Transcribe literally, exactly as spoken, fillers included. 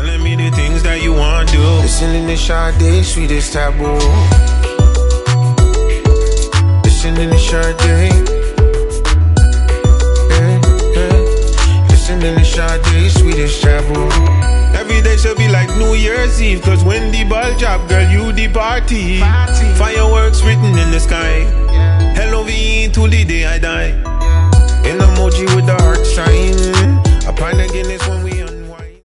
telling me the things that you want to do. Listening to Sade, sweetest taboo. Listening to Sade, yeah, yeah. Listening to Sade, sweetest taboo. Every day should be like New Year's Eve, cause when the ball drop, girl, you the party. party. Fireworks written in the sky.